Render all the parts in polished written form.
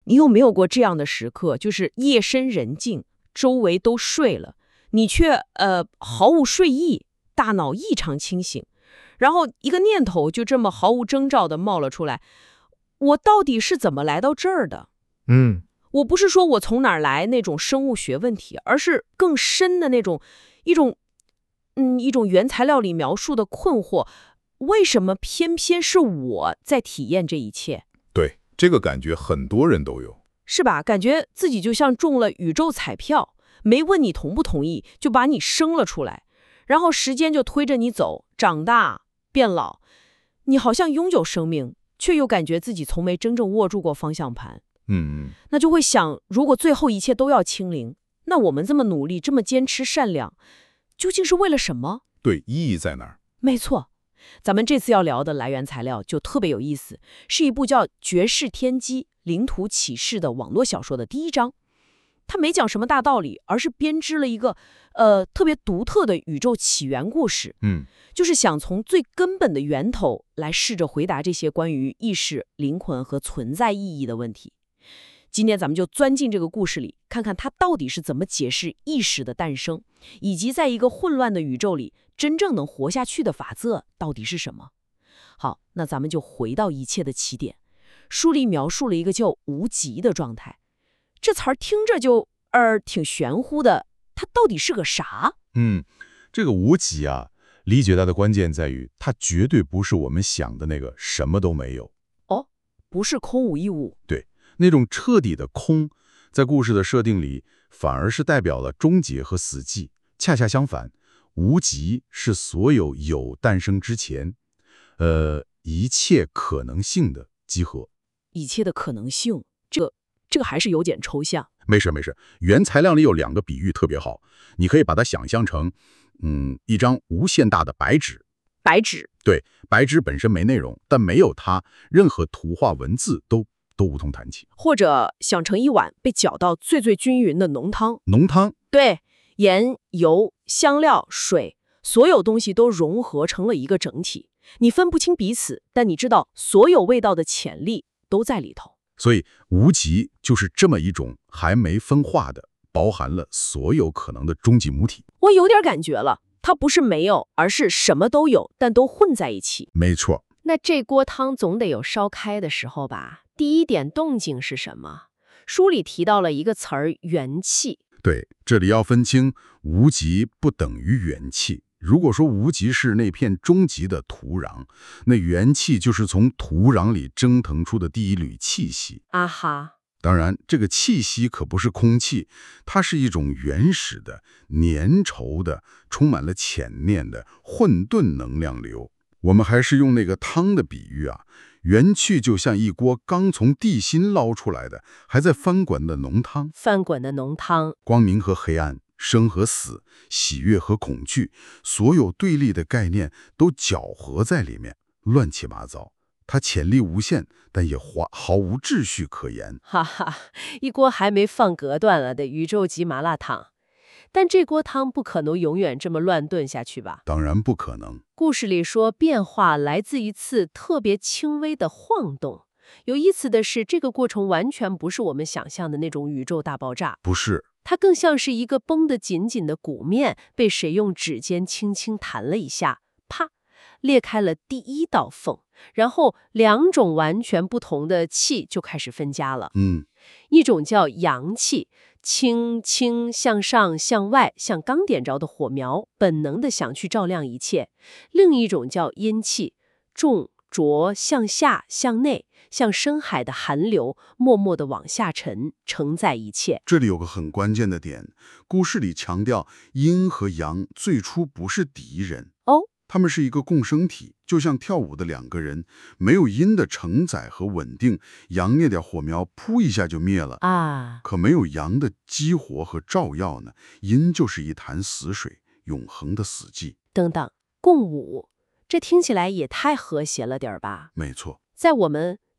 你有没有过这样的时刻，就是夜深人静，周围都睡了，你却毫无睡意，大脑异常清醒，然后一个念头就这么毫无征兆的冒了出来：我到底是怎么来到这儿的？我不是说我从哪儿来那种生物学问题，而是更深的那种一种原材料里描述的困惑，为什么偏偏是我在体验这一切？ 对，这个感觉很多人都有。 是吧？感觉自己就像中了宇宙彩票，没问你同不同意，就把你生了出来，然后时间就推着你走，长大变老，你好像拥有生命，却又感觉自己从没真正握住过方向盘。那就会想，如果最后一切都要清零，那我们这么努力，这么坚持善良，究竟是为了什么？ 对，意义在哪儿？ 没错，咱们这次要聊的来源材料就特别有意思，是一部叫《绝世天机：领土启示》的网络小说的第一章。它没讲什么大道理，而是编织了一个特别独特的宇宙起源故事。就是想从最根本的源头来试着回答这些关于意识、灵魂和存在意义的问题。今天咱们就钻进这个故事里，看看它到底是怎么解释意识的诞生，以及在一个混乱的宇宙里，真正能活下去的法则到底是什么。好，那咱们就回到一切的起点。书里描述了一个叫无极的状态，这词儿听着就挺玄乎的，它到底是个啥？ 这个无极啊，理解它的关键在于，它绝对不是我们想的那个什么都没有。 不是空无一物。 对，那种彻底的空，在故事的设定里，反而是代表了终结和死寂。恰恰相反，无极是所有有诞生之前，一切可能性的集合。 一切的可能性，这个还是有点抽象。 没事，原材料里有2个比喻特别好，你可以把它想象成，一张无限大的白纸。 白纸， 对，白纸本身没内容，但没有它，任何图画文字都无从谈起。 或者想成一碗被搅到最均匀的浓汤。 浓汤， 对，盐、油、香料、水，所有东西都融合成了一个整体。你分不清彼此，但你知道所有味道的潜力都在里头。 所以无极就是这么一种还没分化的，包含了所有可能的终极母体。 我有点感觉了，它不是没有，而是什么都有，但都混在一起。 没错。 那这锅汤总得有烧开的时候吧？第一点动静是什么？书里提到了一个词儿“元气”。 对，这里要分清，无极不等于元气。如果说无极是那片终极的土壤，那元气就是从土壤里蒸腾出的第一缕气息。 啊哈！ 当然，这个气息可不是空气，它是一种原始的、粘稠的、充满了潜念的混沌能量流。我们还是用那个汤的比喻啊，元气就像一锅刚从地心捞出来的，还在翻滚的浓汤。 翻滚的浓汤， 光明和黑暗，生和死，喜悦和恐惧，所有对立的概念都搅和在里面，乱七八糟。它潜力无限，但也毫无秩序可言。 哈哈，一锅还没放隔断了的宇宙级麻辣烫。但这锅汤不可能永远这么乱炖下去吧？ 当然不可能。 故事里说，变化来自一次特别轻微的晃动。有意思的是，这个过程完全不是我们想象的那种宇宙大爆炸， 不是， 它更像是一个绷得紧紧的鼓面，被谁用指尖轻轻弹了一下，啪，裂开了第一道缝，然后2种完全不同的气就开始分家了。一种叫阳气，轻轻向上向外，像刚点着的火苗，本能的想去照亮一切；另一种叫阴气，重浊向下向内，像深海的寒流，默默地往下沉，承载一切。 这里有个很关键的点，故事里强调阴和阳最初不是敌人哦， 他们是一个共生体，就像跳舞的2个人，没有阴的承载和稳定，阳那点火苗扑一下就灭了啊。 可没有阳的激活和照耀呢，阴就是一潭死水，永恒的死寂。 等等，共舞，这听起来也太和谐了点儿吧？ 没错， 在我们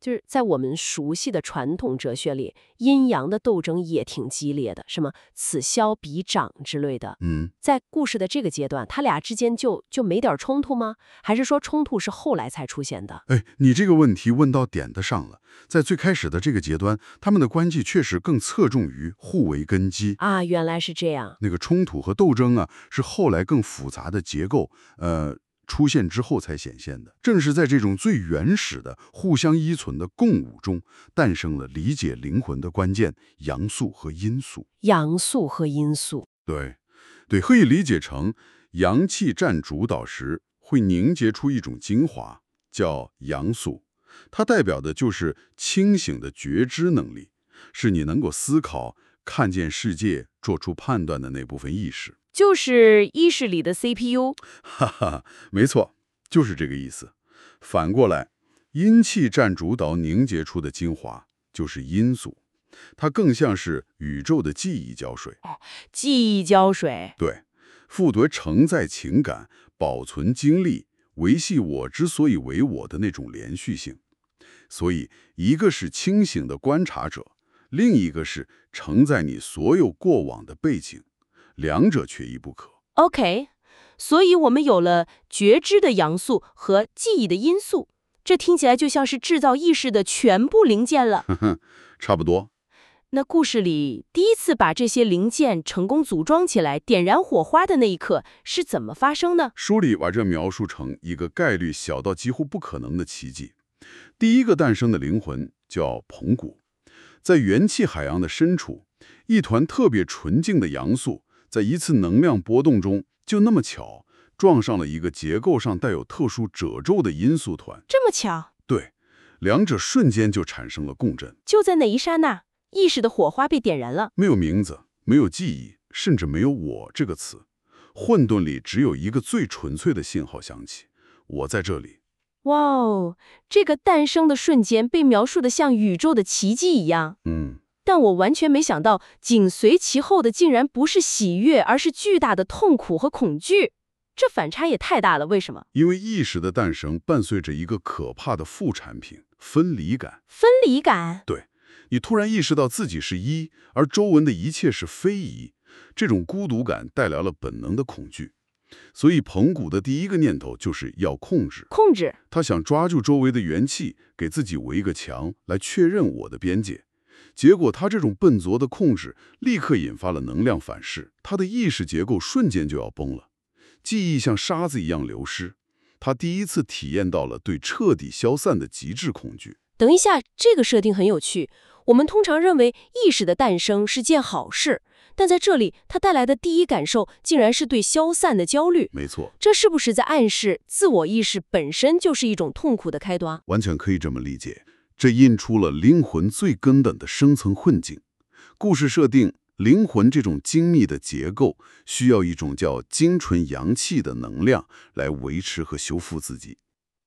就是在我们熟悉的传统哲学里，阴阳的斗争也挺激烈的，什么此消彼长之类的。在故事的这个阶段，他俩之间就没点冲突吗？还是说冲突是后来才出现的？ 哎，你这个问题问到点子上了。在最开始的这个阶段，他们的关系确实更侧重于互为根基啊，原来是这样。 那个冲突和斗争啊，是后来更复杂的结构，出现之后才显现的。正是在这种最原始的互相依存的共舞中，诞生了理解灵魂的关键阳素和阴素。 阳素和阴素， 对，可以理解成阳气占主导时，会凝结出一种精华，叫阳素。它代表的就是清醒的觉知能力，是你能够思考、看见世界、做出判断的那部分意识。 就是意识里的 CPU。 哈哈，没错，就是这个意思。反过来，阴气占主导凝结出的精华就是阴素，它更像是宇宙的记忆胶水。 记忆胶水。 对，负责承载情感、保存经历、维系我之所以为我的那种连续性。所以，一个是清醒的观察者，另一个是承载你所有过往的背景。两者缺一不可。 OK， 所以我们有了觉知的阳素和记忆的阴素，这听起来就像是制造意识的全部零件了。 差不多。 那故事里第一次把这些零件成功组装起来，点燃火花的那一刻是怎么发生呢？ 书里把这描述成一个概率小到几乎不可能的奇迹。第一个诞生的灵魂叫鹏骨，在元气海洋的深处，一团特别纯净的阳素，在一次能量波动中，就那么巧撞上了一个结构上带有特殊褶皱的阴素团。 这么巧？ 对，两者瞬间就产生了共振。 就在那一刹那，意识的火花被点燃了。 没有名字，没有记忆，甚至没有我这个词。混沌里只有一个最纯粹的信号响起：我在这里。 哇哦，这个诞生的瞬间被描述的像宇宙的奇迹一样。但我完全没想到，紧随其后的竟然不是喜悦，而是巨大的痛苦和恐惧。这反差也太大了，为什么？ 因为意识的诞生伴随着一个可怕的副产品——分离感。 分离感？ 对，你突然意识到自己是一，而周围的一切是非一，这种孤独感带来了本能的恐惧。所以鹏骨的第一个念头就是要控制。 控制？ 他想抓住周围的元气，给自己围一个墙，来确认我的边界。结果他这种笨拙的控制立刻引发了能量反噬，他的意识结构瞬间就要崩了，记忆像沙子一样流失。他第一次体验到了对彻底消散的极致恐惧。 等一下，这个设定很有趣。我们通常认为意识的诞生是件好事，但在这里，它带来的第一感受竟然是对消散的焦虑。 没错， 这是不是在暗示自我意识本身就是一种痛苦的开端？ 完全可以这么理解。这印出了灵魂最根本的深层困境。故事设定，灵魂这种精密的结构需要一种叫精纯阳气的能量来维持和修复自己。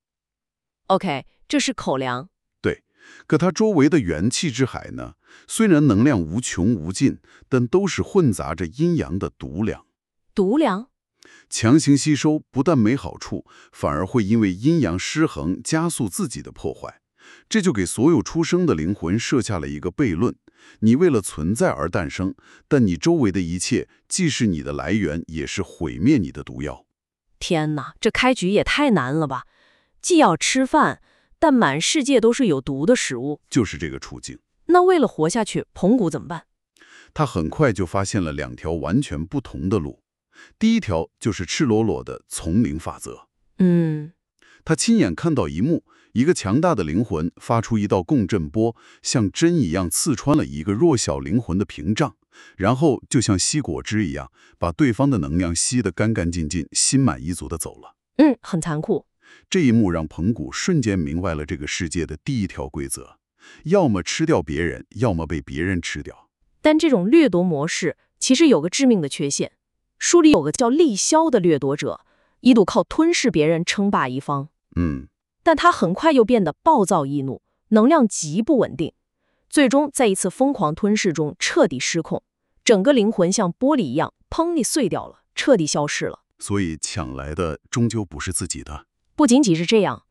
OK， 这是口粮。 对，可它周围的元气之海呢，虽然能量无穷无尽，但都是混杂着阴阳的毒粮。 毒粮？ 强行吸收不但没好处，反而会因为阴阳失衡加速自己的破坏。这就给所有出生的灵魂设下了一个悖论：你为了存在而诞生，但你周围的一切既是你的来源，也是毁灭你的毒药。 天哪，这开局也太难了吧！既要吃饭，但满世界都是有毒的食物。 就是这个处境。 那为了活下去，鹏骨怎么办？ 他很快就发现了两条完全不同的路。第一条就是赤裸裸的丛林法则。他亲眼看到一幕，一个强大的灵魂发出一道共振波，像针一样刺穿了一个弱小灵魂的屏障，然后就像吸果汁一样，把对方的能量吸得干干净净，心满意足地走了。 很残酷。 这一幕让鹏骨瞬间明白了这个世界的第一条规则：要么吃掉别人，要么被别人吃掉。 但这种掠夺模式其实有个致命的缺陷。书里有个叫利枭的掠夺者，一度靠吞噬别人称霸一方。但他很快又变得暴躁易怒，能量极不稳定，最终在一次疯狂吞噬中彻底失控，整个灵魂像玻璃一样砰地碎掉了，彻底消失了。 所以抢来的终究不是自己的。 不仅仅是这样，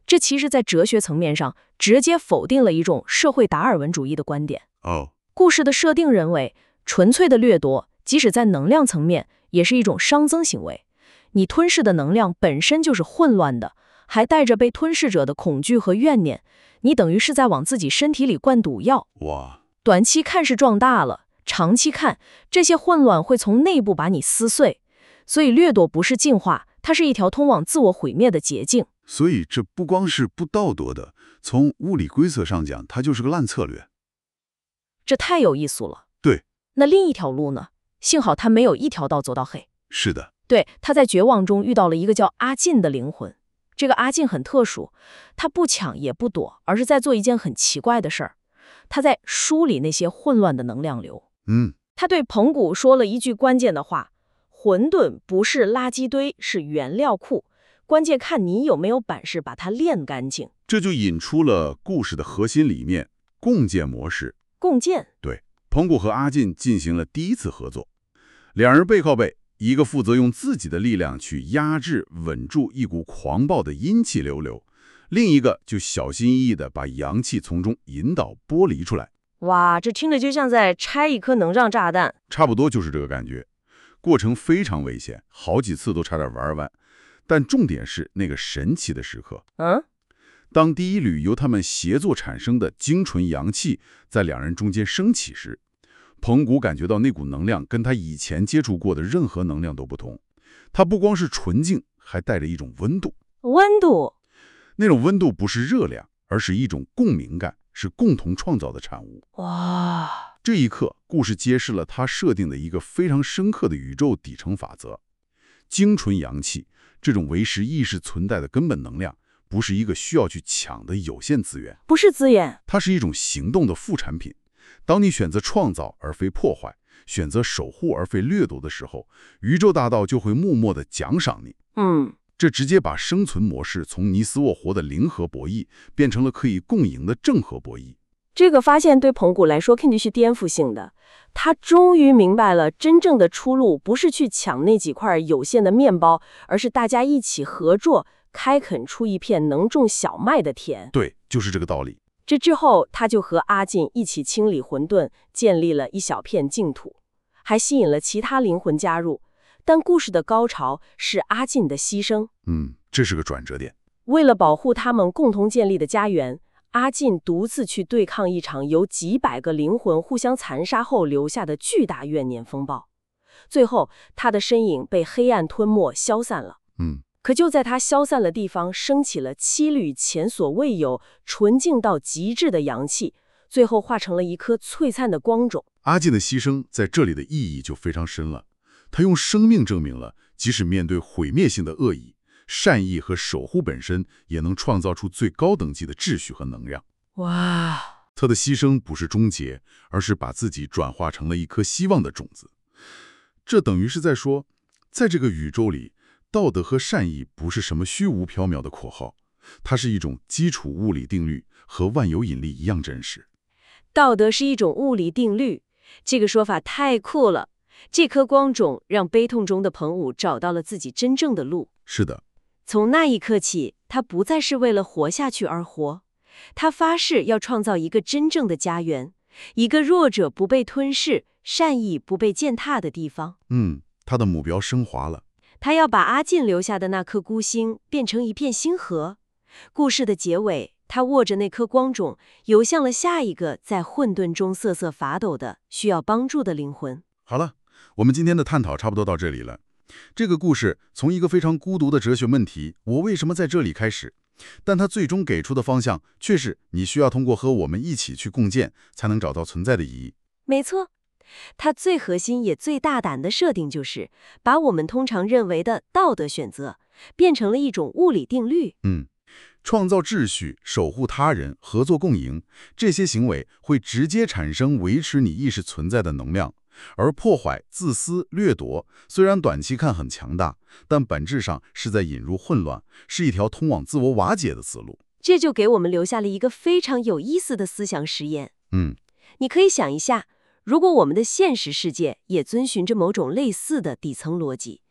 这其实在哲学层面上直接否定了一种社会达尔文主义的观点。故事的设定认为，纯粹的掠夺，即使在能量层面，也是一种熵增行为。你吞噬的能量本身就是混乱的，还带着被吞噬者的恐惧和怨念，你等于是在往自己身体里灌毒药。 哇， 短期看是壮大了，长期看，这些混乱会从内部把你撕碎。所以掠夺不是进化，它是一条通往自我毁灭的捷径。 所以这不光是不道德的，从物理规则上讲，它就是个烂策略。 这太有意思了。 对， 那另一条路呢？幸好他没有一条道走到黑。 是的， 对，他在绝望中遇到了一个叫阿进的灵魂。这个阿进很特殊，他不抢也不躲，而是在做一件很奇怪的事儿。他在梳理那些混乱的能量流。他对彭古说了一句关键的话：混沌不是垃圾堆，是原料库。关键看你有没有本事把它炼干净。 这就引出了故事的核心理念——共建模式。 共建？ 对，彭古和阿进进行了第一次合作，两人背靠背，一个负责用自己的力量去压制、稳住一股狂暴的阴气流，另一个就小心翼翼地把阳气从中引导剥离出来。 哇，这听着就像在拆一颗能量炸弹。 差不多就是这个感觉。过程非常危险，好几次都差点玩完。但重点是那个神奇的时刻。当第一缕由他们协作产生的精纯阳气在两人中间升起时，彭古感觉到那股能量跟他以前接触过的任何能量都不同。它不光是纯净，还带着一种温度。 温度？ 那种温度不是热量，而是一种共鸣感，是共同创造的产物。 哇！ 这一刻，故事揭示了他设定的一个非常深刻的宇宙底层法则：精纯阳气，这种维持意识存在的根本能量，不是一个需要去抢的有限资源， 不是资源， 它是一种行动的副产品。当你选择创造而非破坏，选择守护而非掠夺的时候，宇宙大道就会默默地奖赏你。这直接把生存模式从你死我活的零和博弈，变成了可以共赢的正和博弈。 这个发现对彭古来说肯定是颠覆性的。他终于明白了，真正的出路不是去抢那几块有限的面包，而是大家一起合作，开垦出一片能种小麦的田。 对，就是这个道理。 这之后，他就和阿进一起清理混沌，建立了一小片净土，还吸引了其他灵魂加入。但故事的高潮是阿进的牺牲。 这是个转折点。 为了保护他们共同建立的家园，阿进独自去对抗一场由几百个灵魂互相残杀后留下的巨大怨念风暴。最后，他的身影被黑暗吞没，消散了。可就在他消散的地方，升起了七缕前所未有、纯净到极致的阳气，最后化成了一颗璀璨的光种。 阿进的牺牲在这里的意义就非常深了。他用生命证明了，即使面对毁灭性的恶意，善意和守护本身也能创造出最高等级的秩序和能量。 哇！ 他的牺牲不是终结，而是把自己转化成了一颗希望的种子。这等于是在说，在这个宇宙里，道德和善意不是什么虚无缥缈的口号，它是一种基础物理定律，和万有引力一样真实。 道德是一种物理定律，这个说法太酷了。这颗光种让悲痛中的彭武找到了自己真正的路。 是的， 从那一刻起，他不再是为了活下去而活，他发誓要创造一个真正的家园，一个弱者不被吞噬、善意不被践踏的地方。 他的目标升华了。 他要把阿进留下的那颗孤星变成一片星河。故事的结尾，他握着那颗光种，游向了下一个在混沌中瑟瑟发抖的、需要帮助的灵魂。 好了，我们今天的探讨差不多到这里了。这个故事从一个非常孤独的哲学问题“我为什么在这里”开始，但它最终给出的方向却是你需要通过和我们一起去共建，才能找到存在的意义。 没错。它最核心也最大胆的设定就是把我们通常认为的道德选择变成了一种物理定律。 创造秩序、守护他人、合作共赢，这些行为会直接产生维持你意识存在的能量，而破坏、自私、掠夺虽然短期看很强大，但本质上是在引入混乱，是一条通往自我瓦解的思路。 这就给我们留下了一个非常有意思的思想实验。你可以想一下，如果我们的现实世界也遵循着某种类似的底层逻辑，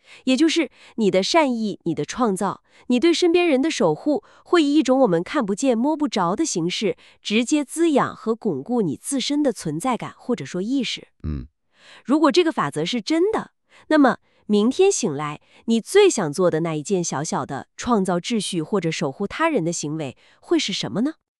也就是你的善意、你的创造、你对身边人的守护，会以一种我们看不见、摸不着的形式，直接滋养和巩固你自身的存在感或者说意识。如果这个法则是真的，那么明天醒来，你最想做的那一件小小的创造秩序或者守护他人的行为，会是什么呢？